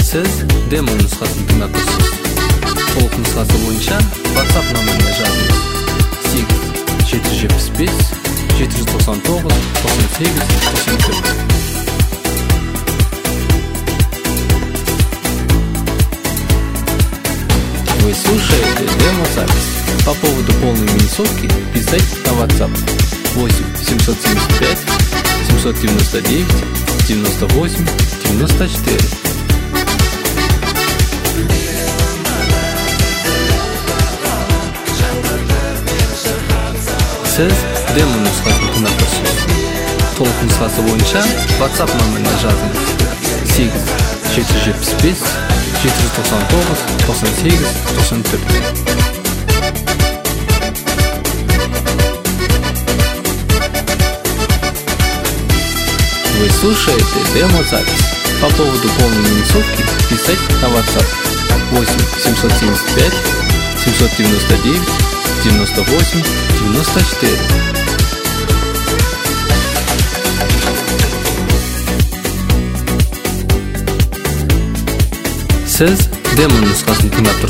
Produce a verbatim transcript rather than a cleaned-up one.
Сіз демо нұсқасын тыңдап тұрсыз. Толық нұсқасы бойынша WhatsApp нөміріне жазыңыз: сегіз жеті жүз жетпіс бес жеті жүз тоқсан тоғыз тоқсан сегіз тоқсан төрт. Вы слушаете демо-запись. По поводу полной минусовки писать на WhatsApp восемь семьсот семьдесят пять семьсот девяносто девять девяносто восемь девяносто четыре. Сіз демо нұсқасын тыңдап тұрсыз. Толық нұсқасы бойынша WhatsApp нөміріне жазыңыз: сегіз жеті жүз жетпіс бес жеті жүз тоқсан тоғыз тоқсан сегіз тоқсан төрт. Вы слушаете демо-запись. По поводу полной минусовки писать на WhatsApp восемь семьсот семьдесят пять семьсот девяносто девять девяносто восемь девяносто четыре. Сіз демо нұсқасын тыңдап тұрсыз.